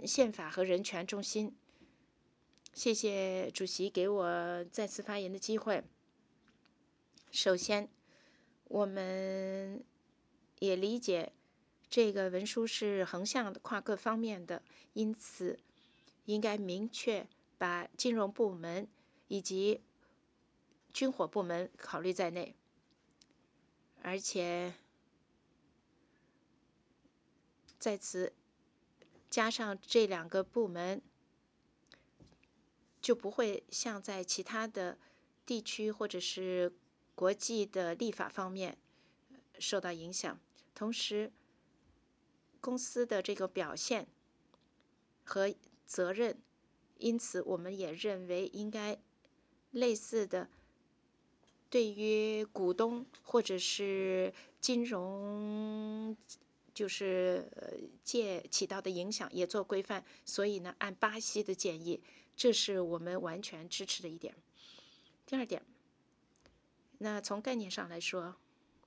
宪法和人权中心。谢谢主席给我再次发言的机会。首先，我们也理解这个文书是横向的、跨各方面的，因此应该明确把金融部门以及军火部门考虑在内，而且在此加上这两个部门，就不会像在其他的地区或者是国际的立法方面受到影响。同时，公司的这个表现和责任，因此我们也认为应该类似的对于股东或者是金融界起到的影响也做规范。所以呢，按巴西的建议，这是我们完全支持的一点。第二点，那从概念上来说，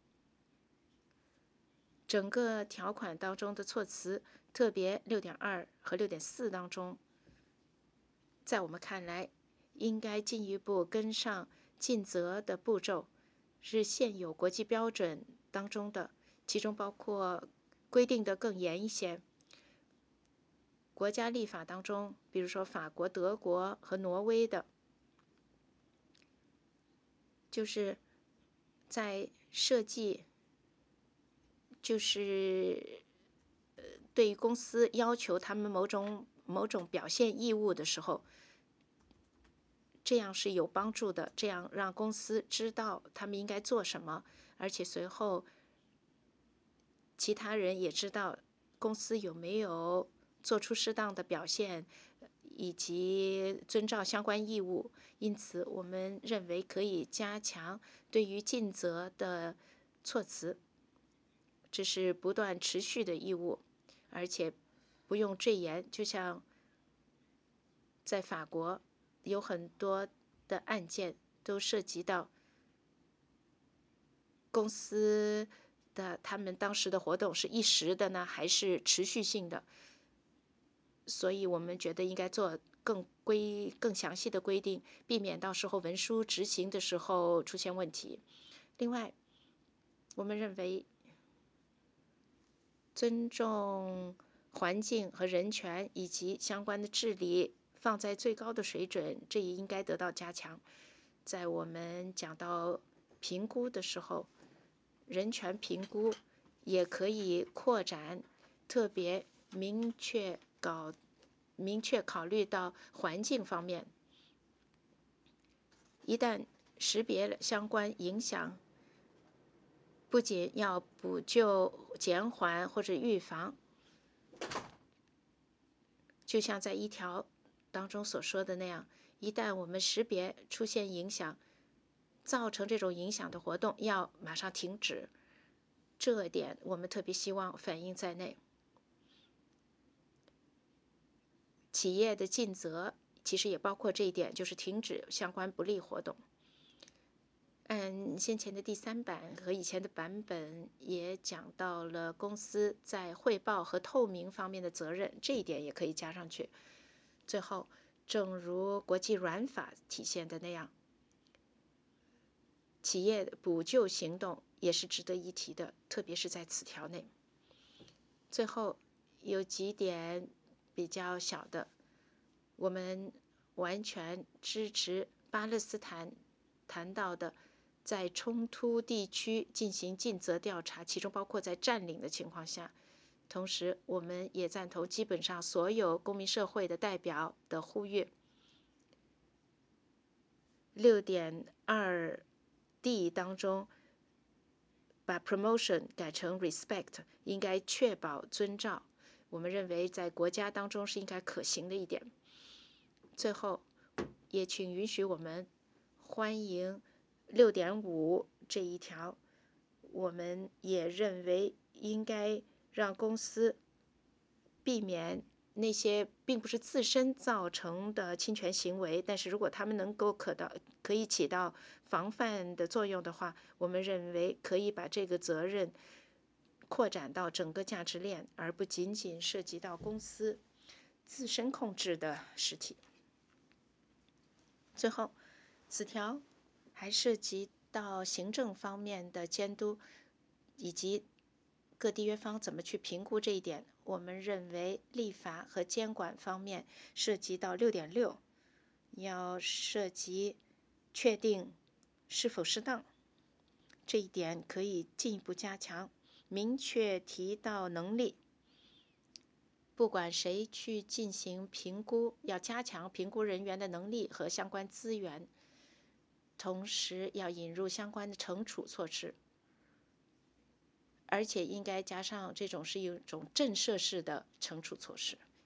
整个条款当中的措辞，特别6.2和6.4当中，在我们看来，应该进一步跟上尽责的步骤，是现有国际标准当中的，其中包括规定的更严一些。国家立法当中，比如说法国、德国和挪威的，就是在设计，就是对于公司要求他们某种表现义务的时候，这样是有帮助的，这样让公司知道他们应该做什么，而且随后其他人也知道公司有没有做出适当的表现，以及遵照相关义务。因此，我们认为可以加强对于尽责的措辞，这是不断持续的义务，而且不用赘言。就像在法国，有很多的案件都涉及到公司的他们当时的活动是一时的呢，还是持续性的。所以我们觉得应该做更详细的规定，避免到时候文书执行的时候出现问题。另外，我们认为尊重环境和人权以及相关的治理放在最高的水准，这也应该得到加强。在我们讲到评估的时候，人权评估也可以扩展，特别明确考虑到环境方面。一旦识别了相关影响，不仅要补救、减缓或者预防，就像在1条当中所说的那样，一旦我们识别出现影响，造成这种影响的活动，要马上停止。这点我们特别希望反映在内。企业的尽责其实也包括这一点，就是停止相关不利活动。按先前的第3版和以前的版本也讲到了公司在汇报和透明方面的责任，这一点也可以加上去。最后，正如国际软法体现的那样，企业的补救行动也是值得一提的，特别是在此条内。最后有几点比较小的，我们完全支持巴勒斯坦谈到的在冲突地区进行尽责调查，其中包括在占领的情况下。同时，我们也赞同基本上所有公民社会的代表的呼吁。6.2D 当中把 promotion 改成 respect， 应该确保遵照。我们认为在国家当中是应该可行的一点。最后，也请允许我们欢迎6.5这一条。我们也认为应该让公司避免那些并不是自身造成的侵权行为，但是如果他们能够可以起到防范的作用的话，我们认为可以把这个责任扩展到整个价值链，而不仅仅涉及到公司。 自身控制的实体。最后，4条还涉及到行政方面的监督，以及各缔约方怎么去评估这一点。我们认为立法和监管方面涉及到6.6，要涉及确定是否适当，这一点可以进一步加强，明确提到能力。不管谁去进行评估，要加强评估人员的能力和相关资源，同时要引入相关的惩处措施，而且应该加上这种是一种震慑式的惩处措施。